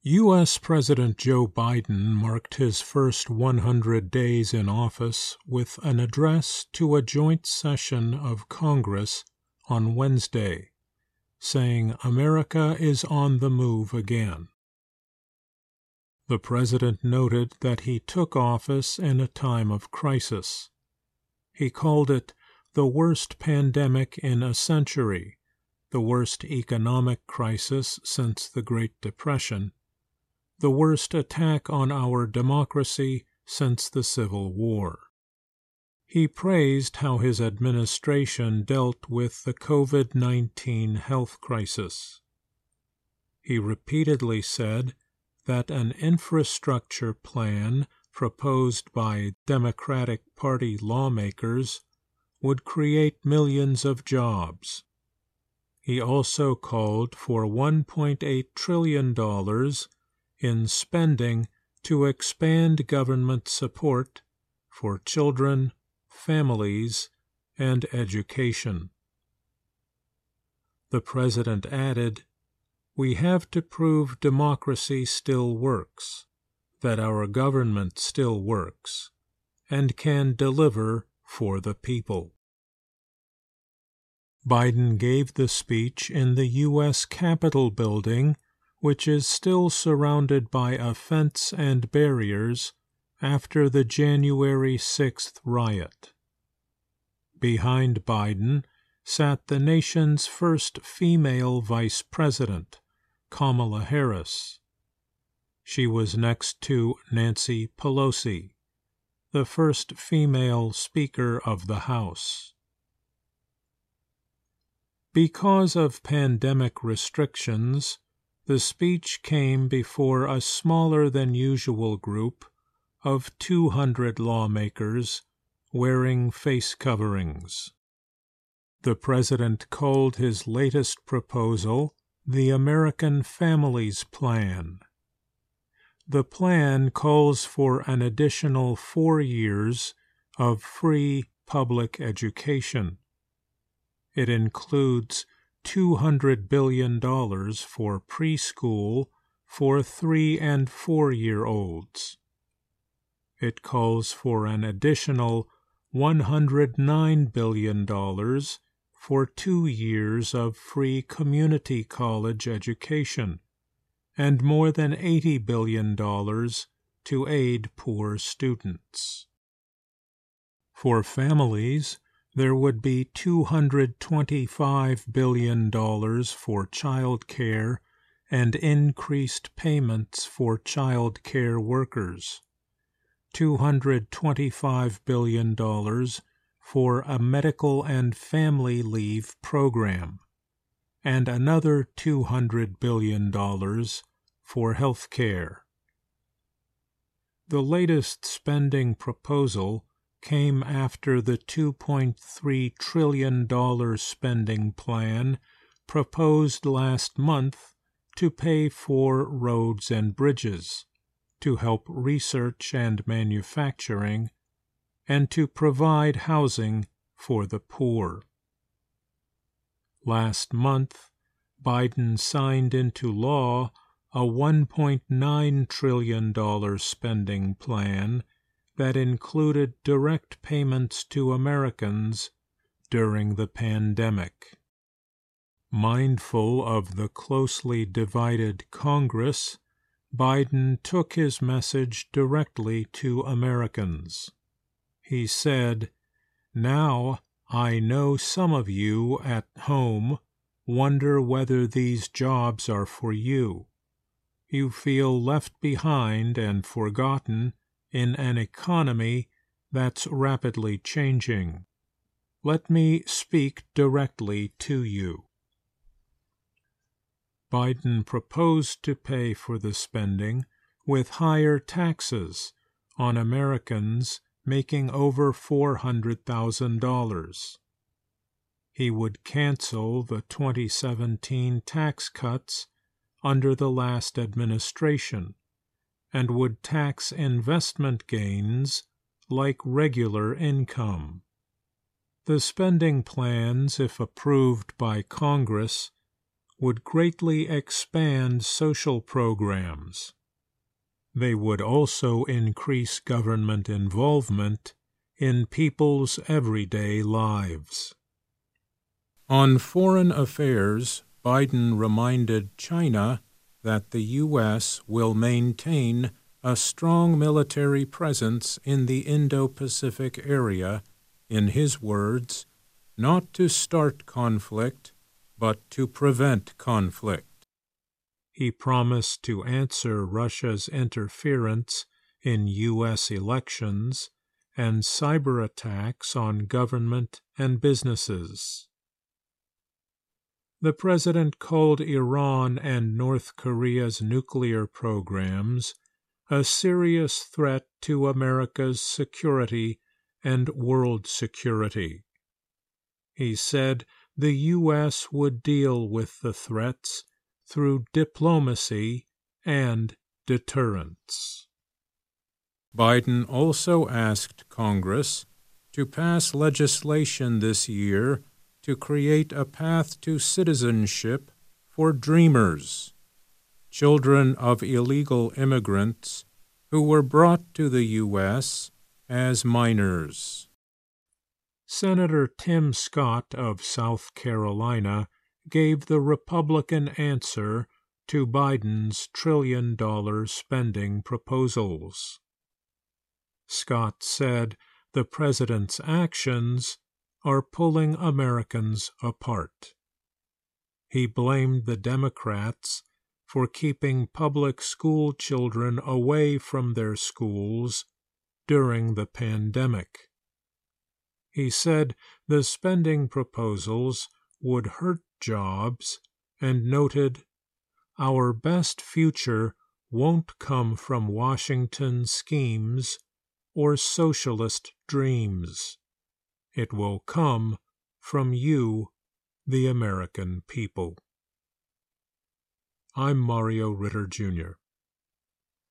U.S. President Joe Biden marked his first 100 days in office with an address to a joint session of Congress on Wednesday, saying America is on the move again. The president noted that he took office in a time of crisis. He called it the worst pandemic in a century, the worst economic crisis since the Great Depression, the worst attack on our democracy since the Civil War. He praised how his administration dealt with the COVID-19 health crisis. He repeatedly said that an infrastructure plan proposed by Democratic Party lawmakers would create millions of jobs. He also called for $1.8 trillion in spending to expand government support for children, families, and education. The president added, "We have to prove democracy still works, that our government still works, and can deliver for the people." Biden gave the speech in the U.S. Capitol building, which is still surrounded by a fence and barriers after the January 6th riot. Behind Biden sat the nation's first female vice president, Kamala Harris. She was next to Nancy Pelosi, the first female Speaker of the House. Because of pandemic restrictions, the speech came before a smaller than usual group of 200 lawmakers wearing face coverings. The president called his latest proposal the American Families Plan. The plan calls for an additional 4 years of free public education. It includes $200 billion for preschool for 3- and 4-year-olds. It calls for an additional $109 billion for 2 years of free community college education, and more than $80 billion to aid poor students. For families, there would be $225 billion for child care and increased payments for child care workers, $225 billion for a medical and family leave program, and another $200 billion for health care. The latest spending proposal came after the $2.3 trillion spending plan proposed last month to pay for roads and bridges, to help research and manufacturing, and to provide housing for the poor. Last month, Biden signed into law a $1.9 trillion spending plan that included direct payments to Americans during the pandemic. Mindful of the closely divided Congress, Biden took his message directly to Americans. He said, "Now I know some of you at home wonder whether these jobs are for you. You feel left behind and forgotten in an economy that's rapidly changing. Let me speak directly to you." Biden proposed to pay for the spending with higher taxes on Americans making over $400,000. He would cancel the 2017 tax cuts under the last administration and would tax investment gains like regular income. The spending plans, if approved by Congress, would greatly expand social programs. They would also increase government involvement in people's everyday lives. On foreign affairs, Biden reminded China that the U.S. will maintain a strong military presence in the Indo-Pacific area, in his words, not to start conflict, but to prevent conflict. He promised to answer Russia's interference in U.S. elections and cyber attacks on government and businesses. The president called Iran and North Korea's nuclear programs a serious threat to America's security and world security. He said the U.S. would deal with the threats through diplomacy and deterrence. Biden also asked Congress to pass legislation this year to create a path to citizenship for Dreamers, children of illegal immigrants who were brought to the U.S. as minors. Senator Tim Scott of South Carolina gave the Republican answer to Biden's trillion-dollar spending proposals. Scott said the president's actions are pulling Americans apart. He blamed the Democrats for keeping public school children away from their schools during the pandemic. He said the spending proposals would hurt jobs and noted, "Our best future won't come from Washington schemes or socialist dreams. It will come from you, the American people." I'm Mario Ritter, Jr.